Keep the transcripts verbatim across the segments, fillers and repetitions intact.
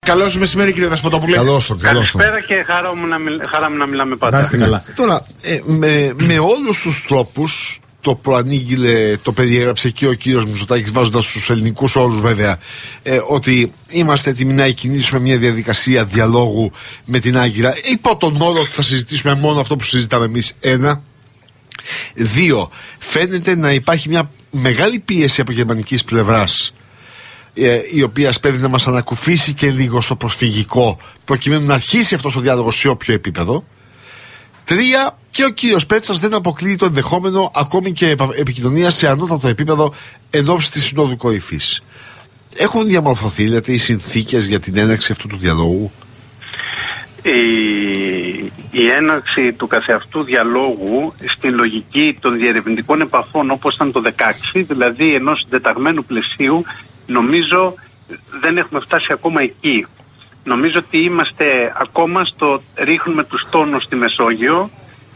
Καλώς μεσημέρι, κύριε Δεσποτόπουλε. Καλώς, καλώς. Καλησπέρα και χαρά μου να, μιλ, χαρά μου να μιλάμε πάντα. Να είστε καλά. Τώρα, ε, με, με όλους τους τρόπους, το προανήγγειλε, το περιέγραψε και ο κύριος Μητσοτάκης, βάζοντας στους ελληνικούς όρους βέβαια, ε, ότι είμαστε έτοιμοι να κινήσουμε μια διαδικασία διαλόγου με την Άγκυρα, υπό τον όρο ότι θα συζητήσουμε μόνο αυτό που συζητάμε εμείς. Ένα. Δύο, φαίνεται να υπάρχει μια μεγάλη πίεση από γερμανικής πλευράς, ε, η οποία σπέβει να μας ανακουφίσει και λίγο στο προσφυγικό, προκειμένου να αρχίσει αυτός ο διάλογος σε όποιο επίπεδο. Τρία, και ο κύριος Πέτσας δεν αποκλείει το ενδεχόμενο ακόμη και επικοινωνία σε ανώτατο επίπεδο εν ώψη της Συνόδου Κορυφής. Έχουν διαμορφωθεί, λέτε, οι συνθήκες για την έναρξη αυτού του διαλόγου? Η, η έναρξη του καθεαυτού διαλόγου στη λογική των διερευνητικών επαφών, όπως ήταν το δεκαέξι, δηλαδή ενός συντεταγμένου πλαισίου, νομίζω δεν έχουμε φτάσει ακόμα εκεί. Νομίζω ότι είμαστε ακόμα στο ρίχνουμε τους τόνους στη Μεσόγειο,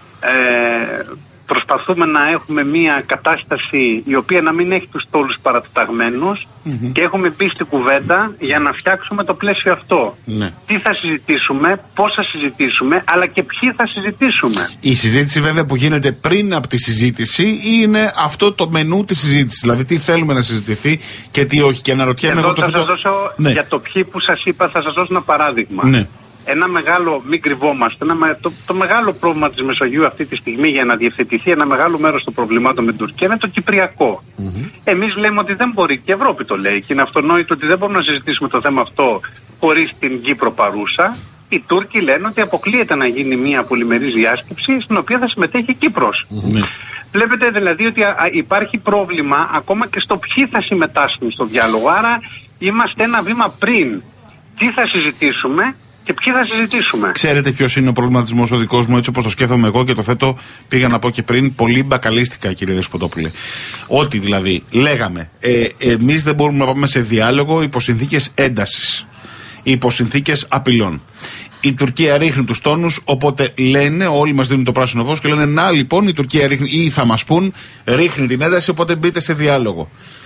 ε, προσπαθούμε να έχουμε μια κατάσταση η οποία να μην έχει τους τόλους παρατεταγμένους, mm-hmm. και έχουμε μπει στην κουβέντα για να φτιάξουμε το πλαίσιο αυτό. Ναι. Τι θα συζητήσουμε, πώς θα συζητήσουμε, αλλά και ποιοι θα συζητήσουμε. Η συζήτηση βέβαια που γίνεται πριν από τη συζήτηση είναι αυτό το μενού της συζήτησης, δηλαδή τι θέλουμε να συζητηθεί και τι όχι. Και αναρωτιέμαι εγώ εγώ θα το... σας δώσω, ναι. για το ποιοι που σας είπα θα σας δώσω ένα παράδειγμα. Ναι. Ένα μεγάλο, μην κρυβόμαστε, ένα, το, το μεγάλο πρόβλημα της Μεσογείου αυτή τη στιγμή για να διευθετηθεί ένα μεγάλο μέρος των προβλημάτων με την Τουρκία είναι το Κυπριακό. Mm-hmm. Εμείς λέμε ότι δεν μπορεί, και η Ευρώπη το λέει, και είναι αυτονόητο ότι δεν μπορούμε να συζητήσουμε το θέμα αυτό χωρίς την Κύπρο παρούσα. Οι Τούρκοι λένε ότι αποκλείεται να γίνει μια πολυμερής διάσκεψη στην οποία θα συμμετέχει η Κύπρος. Mm-hmm. Βλέπετε δηλαδή ότι α, α, υπάρχει πρόβλημα ακόμα και στο ποιοι θα συμμετάσχουν στο διάλογο. Άρα είμαστε ένα βήμα πριν. Τι θα συζητήσουμε και ποιοι θα συζητήσουμε. Ξέρετε ποιος είναι ο προβληματισμός ο δικός μου, έτσι όπως το σκέφτομαι εγώ και το θέτω, πήγα να πω και πριν, πολύ μπακαλίστικα, κύριε Δεσποτόπουλε. Ότι δηλαδή λέγαμε, ε, εμείς δεν μπορούμε να πάμε σε διάλογο υπό συνθήκες έντασης, υπό συνθήκες απειλών. Η Τουρκία ρίχνει τους τόνους, οπότε λένε, όλοι μας δίνουν το πράσινο φως και λένε, να λοιπόν η Τουρκία ρίχνει, ή θα μας πούν, ρίχνει την ένταση, οπότε μπείτε σε διάλογο.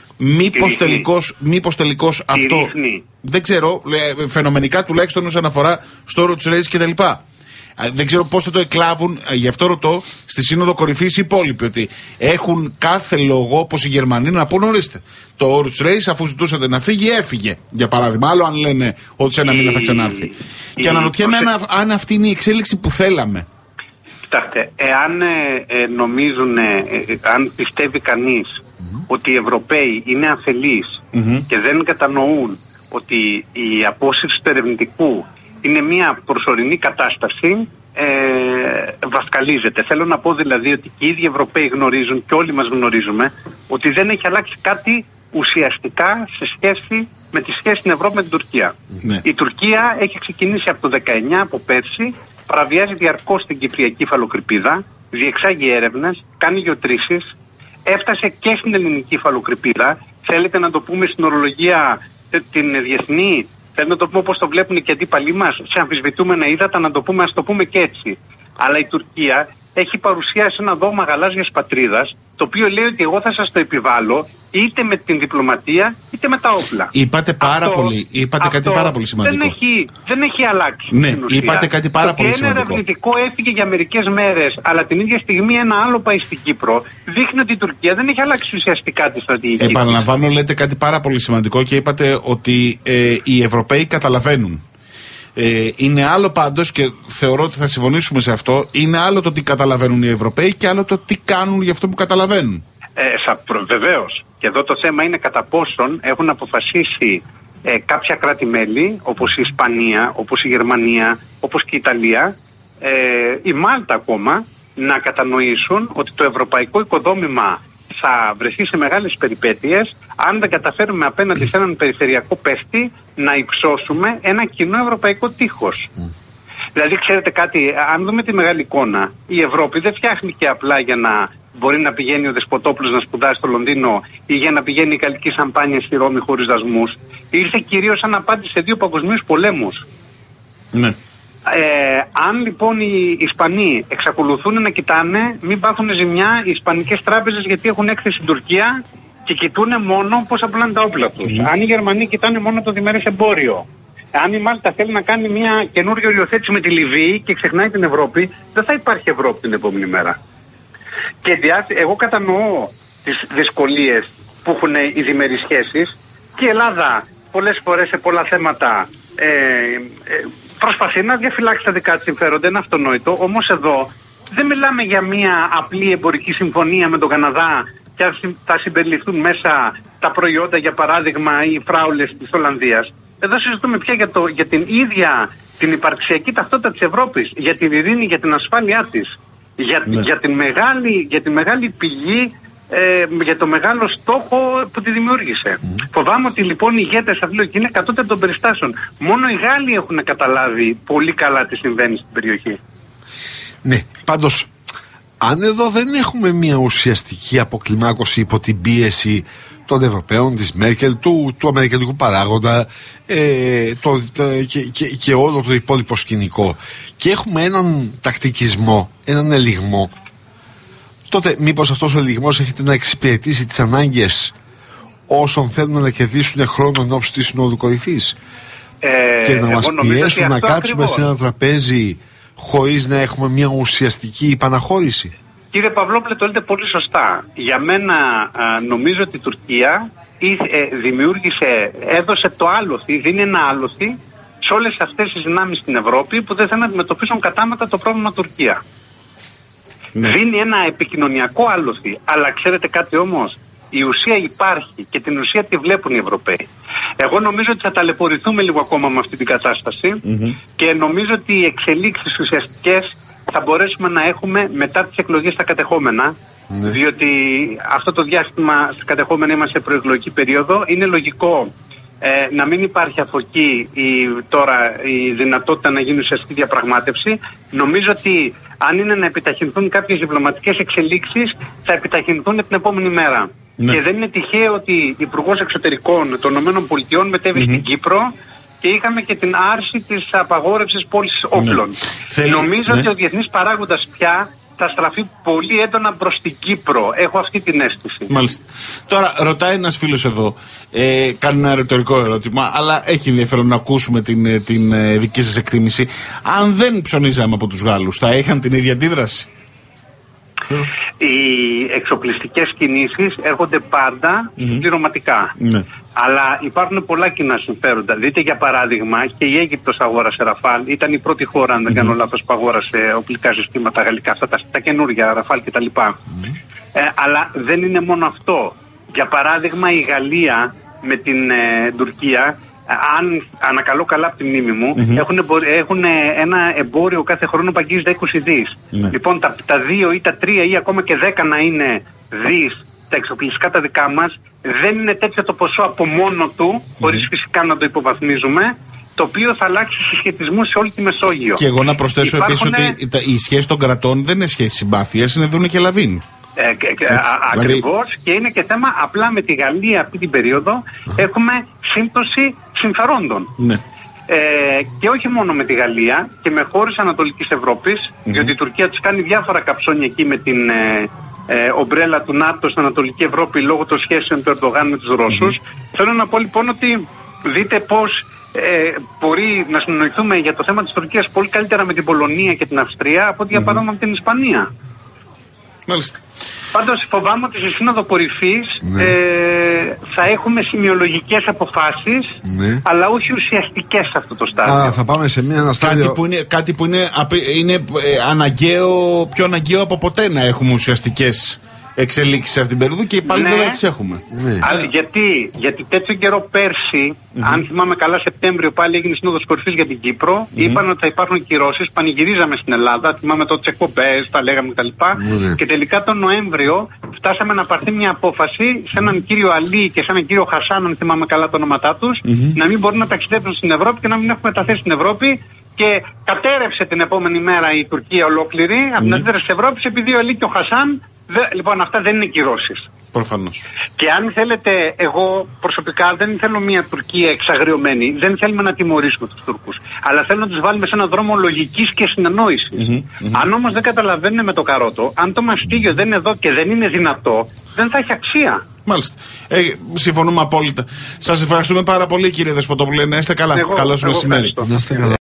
Μήπως τελικώς, μήπως τελικώς αυτό, ρίχνει. Δεν ξέρω, φαινομενικά τουλάχιστον όσον αφορά στο όρο του Ρέις και τα λοιπά. Δεν ξέρω πώς θα το εκλάβουν, γι' αυτό ρωτώ, στη Σύνοδο Κορυφής οι υπόλοιποι, ότι έχουν κάθε λόγο, όπως οι Γερμανοί, να πούν, ορίστε, το όρο του Ρέις, αφού ζητούσατε να φύγει, έφυγε. Για παράδειγμα, άλλο αν λένε ότι σε ένα μήνα θα ξανάρθει. Η... Και αναρωτιέμαι αν, αν αυτή είναι η εξέλιξη που θέλαμε. Κοιτάξτε, εάν ε, ε, νομίζουν, ε, ε, αν πιστεύει κανείς mm-hmm. ότι οι Ευρωπαίοι είναι αφελείς mm-hmm. και δεν κατανοούν ότι η απόσυρση του ερευνητικού είναι μια προσωρινή κατάσταση, ε, βασκαλίζεται. Θέλω να πω δηλαδή ότι και οι ίδιοι Ευρωπαίοι γνωρίζουν και όλοι μας γνωρίζουμε ότι δεν έχει αλλάξει κάτι ουσιαστικά σε σχέση με τη σχέση στην Ευρώπη με την Τουρκία. Ναι. Η Τουρκία έχει ξεκινήσει από το δεκαεννιά, από πέρσι, παραβιάζει διαρκώς την κυπριακή υφαλοκρηπίδα, διεξάγει έρευνες, κάνει γεωτρήσεις, έφτασε και στην ελληνική υφαλοκρηπίδα. Θέλετε να το πούμε στην ορολογία την διεθνή, θέλετε να το πούμε όπως το βλέπουν και οι αντίπαλοι μας, σε αμφισβητούμενα ύδατα, να το πούμε, ας το πούμε και έτσι. Αλλά η Τουρκία έχει παρουσιάσει ένα δόγμα γαλάζιας πατρίδας, το οποίο λέει ότι εγώ θα σας το επιβάλλω είτε με την διπλωματία είτε με τα όπλα. Είπατε πάρα αυτό, πολύ, είπατε αυτό κάτι πάρα πολύ σημαντικό. Δεν έχει, δεν έχει αλλάξει. Ναι, είπατε κάτι πάρα το πολύ σημαντικό. Ένα ερευνητικό έφυγε για μερικές μέρες, αλλά την ίδια στιγμή ένα άλλο πάει στην Κύπρο. Δείχνει ότι η Τουρκία δεν έχει αλλάξει ουσιαστικά τη στρατηγική. Επαναλαμβάνω, λέτε κάτι πάρα πολύ σημαντικό και είπατε ότι ε, οι Ευρωπαίοι καταλαβαίνουν. Ε, είναι άλλο πάντως, και θεωρώ ότι θα συμφωνήσουμε σε αυτό, είναι άλλο το τι καταλαβαίνουν οι Ευρωπαίοι και άλλο το τι κάνουν για αυτό που καταλαβαίνουν. Ε, Βεβαίως. Και εδώ το θέμα είναι κατά πόσον έχουν αποφασίσει ε, κάποια κράτη-μέλη, όπως η Ισπανία, όπως η Γερμανία, όπως και η Ιταλία, ε, η Μάλτα ακόμα, να κατανοήσουν ότι το ευρωπαϊκό οικοδόμημα θα βρεθεί σε μεγάλες περιπέτειες αν δεν καταφέρουμε απέναντι σε έναν περιφερειακό παίχτη να υψώσουμε ένα κοινό ευρωπαϊκό τείχος. Mm. Δηλαδή, ξέρετε κάτι, αν δούμε τη μεγάλη εικόνα, η Ευρώπη δεν φτιάχνει απλά για να μπορεί να πηγαίνει ο Δεσποτόπουλος να σπουδάσει στο Λονδίνο ή για να πηγαίνει η γαλλική σαμπάνια στη Ρώμη χωρίς δασμούς. Ήρθε κυρίως σαν απάντηση σε δύο παγκοσμίους πολέμους. Ναι. Ε, αν λοιπόν οι Ισπανοί εξακολουθούν να κοιτάνε, μην πάθουν ζημιά οι ισπανικές τράπεζες, γιατί έχουν έκθεση στην Τουρκία και κοιτούν μόνο πώς απλάνε τα όπλα τους. Mm. Αν οι Γερμανοί κοιτάνε μόνο το διμερές εμπόριο, Αν η Μάλτα θέλει να κάνει μια καινούργια οριοθέτηση με τη Λιβύη και ξεχνάει την Ευρώπη, δεν θα υπάρχει Ευρώπη την επόμενη μέρα. Και εγώ κατανοώ τις δυσκολίες που έχουν οι διμερείς σχέσεις και η Ελλάδα πολλές φορές σε πολλά θέματα ε, ε, προσπαθεί να διαφυλάξει τα δικά της συμφέροντα, είναι αυτονόητο. Όμως εδώ δεν μιλάμε για μια απλή εμπορική συμφωνία με τον Καναδά και θα συμπεριληφθούν μέσα τα προϊόντα, για παράδειγμα, οι φράουλες της Ολλανδίας. Εδώ συζητούμε πια για, το, για την ίδια την υπαρξιακή ταυτότητα της Ευρώπης, για την ειρήνη, για την ασφάλειά της, για, ναι. για, την, μεγάλη, για τη μεγάλη πηγή, ε, για το μεγάλο στόχο που τη δημιούργησε. Mm. Φοβάμαι ότι λοιπόν οι ηγέτες αυτοί είναι κατώτεροι των περιστάσεων. Μόνο οι Γάλλοι έχουν καταλάβει πολύ καλά τι συμβαίνει στην περιοχή. Ναι, πάντως, αν εδώ δεν έχουμε μια ουσιαστική αποκλιμάκωση υπό την πίεση των Ευρωπαίων, της Μέρκελ, του, του αμερικανικού παράγοντα ε, το, το, και, και, και όλο το υπόλοιπο σκηνικό, και έχουμε έναν τακτικισμό, έναν ελιγμό, τότε μήπως αυτός ο ελιγμός έχετε να εξυπηρετήσει τις ανάγκες όσων θέλουν να κερδίσουν χρόνο εν ώψη της Συνόδου Κορυφής ε, και να μας πιέσουν να κάτσουμε ακριβώς σε ένα τραπέζι χωρίς να έχουμε μια ουσιαστική υπαναχώρηση? Κύριε Παυλόπουλε, το λέτε πολύ σωστά. Για μένα α, νομίζω ότι η Τουρκία ε, δημιούργησε, έδωσε το άλοθη, δίνει ένα άλοθη σε όλες αυτές τις δυνάμεις στην Ευρώπη που δεν θέλουν να αντιμετωπίσουν κατάματα το πρόβλημα Τουρκία. Ναι. Δίνει ένα επικοινωνιακό άλοθη. Αλλά ξέρετε κάτι όμως, η ουσία υπάρχει και την ουσία τη βλέπουν οι Ευρωπαίοι. Εγώ νομίζω ότι θα ταλαιπωρηθούμε λίγο ακόμα με αυτή την κατάσταση mm-hmm. και νομίζω ότι οι εξελίξεις ουσιαστικές θα μπορέσουμε να έχουμε μετά τις εκλογές στα κατεχόμενα, ναι. διότι αυτό το διάστημα στα κατεχόμενα είμαστε σε προεκλογική περίοδο. Είναι λογικό ε, να μην υπάρχει από εκεί η, τώρα η δυνατότητα να γίνει ουσιαστική διαπραγμάτευση. Νομίζω ότι αν είναι να επιταχυνθούν κάποιες διπλωματικές εξελίξεις, θα επιταχυνθούν την επόμενη μέρα. Ναι. Και δεν είναι τυχαίο ότι Υπουργός Εξωτερικών των ΗΠΑ μετέβη mm-hmm. στην Κύπρο και είχαμε και την άρση της απαγόρευσης πώλησης όπλων. Ναι. Νομίζω ναι. ότι ο διεθνής παράγοντας πια θα στραφεί πολύ έντονα προς την Κύπρο. Έχω αυτή την αίσθηση. Μάλιστα. Τώρα ρωτάει ένας φίλος εδώ, ε, κάνει ένα ρητορικό ερώτημα, αλλά έχει ενδιαφέρον να ακούσουμε την, την, την δική σας εκτίμηση. Αν δεν ψωνίζαμε από τους Γάλλους, θα είχαν την ίδια αντίδραση? Οι εξοπλιστικές κινήσεις έρχονται πάντα mm-hmm. συμπληρωματικά. Mm-hmm. Αλλά υπάρχουν πολλά κοινά συμφέροντα. Δείτε για παράδειγμα, και η Αίγυπτος αγόρασε Ραφάλ. Ήταν η πρώτη χώρα, αν δεν mm-hmm. κάνω λάθος, που αγόρασε οπλικά συστήματα γαλλικά, αυτά τα, τα καινούργια Ραφάλ κτλ. Mm-hmm. Ε, αλλά δεν είναι μόνο αυτό. Για παράδειγμα, η Γαλλία με την ε, Τουρκία, αν ανακαλώ καλά από τη μνήμη μου, mm-hmm. έχουν, έχουν ένα εμπόριο κάθε χρόνο που αγγίζει είκοσι δις. Mm-hmm. Λοιπόν, τα, τα δύο ή τα τρία ή ακόμα και δέκα να είναι δις τα εξοπλιστικά τα δικά μας, δεν είναι τέτοιο το ποσό από μόνο του, mm-hmm. χωρίς φυσικά να το υποβαθμίζουμε, το οποίο θα αλλάξει συσχετισμούς σε όλη τη Μεσόγειο. Και εγώ να προσθέσω Υπάρχουνε... επίσης ότι η σχέση των κρατών δεν είναι σχέση συμπάθειας, είναι δούνε και λαβίν. Ε, Ακριβώς, δηλαδή... και είναι και θέμα απλά με τη Γαλλία αυτή την περίοδο έχουμε σύμπτωση συμφερόντων. Ναι. Ε, και όχι μόνο με τη Γαλλία και με χώρες Ανατολικής Ευρώπης, mm-hmm. διότι η Τουρκία τους κάνει διάφορα καψόνια εκεί με την ε, ε, ομπρέλα του ΝΑΤΟ στην Ανατολική Ευρώπη λόγω των σχέσεων του Ερντογάν με τους Ρώσους. Mm-hmm. Θέλω να πω λοιπόν ότι δείτε πώς ε, μπορεί να συνοηθούμε για το θέμα της Τουρκίας πολύ καλύτερα με την Πολωνία και την Αυστρία από ότι για παράδειγμα με την Ισπανία. Μάλιστα. Πάντως φοβάμαι ότι στη Σύνοδο Κορυφής ναι. ε, θα έχουμε σημειολογικές αποφάσεις, ναι. αλλά όχι ουσιαστικές σε αυτό το στάδιο. Α, θα πάμε σε μια στάδιο... Κάτι που είναι, κάτι που είναι, είναι ε, αναγκαίο, πιο αναγκαίο από ποτέ να έχουμε ουσιαστικές εξελίξεις σε αυτήν την περίοδο και πάλι ναι. δεν τις έχουμε. Ναι. Αλλά γιατί, γιατί τέτοιο καιρό πέρσι, mm-hmm. αν θυμάμαι καλά, Σεπτέμβριο πάλι έγινε Σύνοδος Κορυφής για την Κύπρο. Mm-hmm. Είπαν ότι θα υπάρχουν κυρώσεις. Πανηγυρίζαμε στην Ελλάδα. Θυμάμαι τότε τις εκπομπές, τα λέγαμε κτλ. Mm-hmm. Και τελικά τον Νοέμβριο φτάσαμε να πάρθει μια απόφαση σε έναν κύριο Αλή και σε έναν κύριο Χασάν, αν θυμάμαι καλά τα ονόματά τους, mm-hmm. να μην μπορούν να ταξιδέψουν στην Ευρώπη και να μην έχουν μεταθέσει στην Ευρώπη. Και κατέρευσε την επόμενη μέρα η Τουρκία ολόκληρη mm-hmm. από την αντίδραση της Ευρώπης επειδή ο Αλή και ο Χασάν. Δε, λοιπόν, αυτά δεν είναι κυρώσεις. Προφανώς. Και αν θέλετε, εγώ προσωπικά δεν θέλω μια Τουρκία εξαγριωμένη. Δεν θέλουμε να τιμωρήσουμε τους Τούρκους. Αλλά θέλω να τους βάλουμε σε έναν δρόμο λογικής και συνεννόησης. Mm-hmm, mm-hmm. Αν όμως δεν καταλαβαίνουν με το καρότο, αν το μαστίγιο δεν είναι εδώ και δεν είναι δυνατό, δεν θα έχει αξία. Μάλιστα. Ε, συμφωνούμε απόλυτα. Σας ευχαριστούμε πάρα πολύ, κύριε Δεσποτόπουλε. Να είστε καλά. Καλό σας μεσημέρι. Να είστε καλά.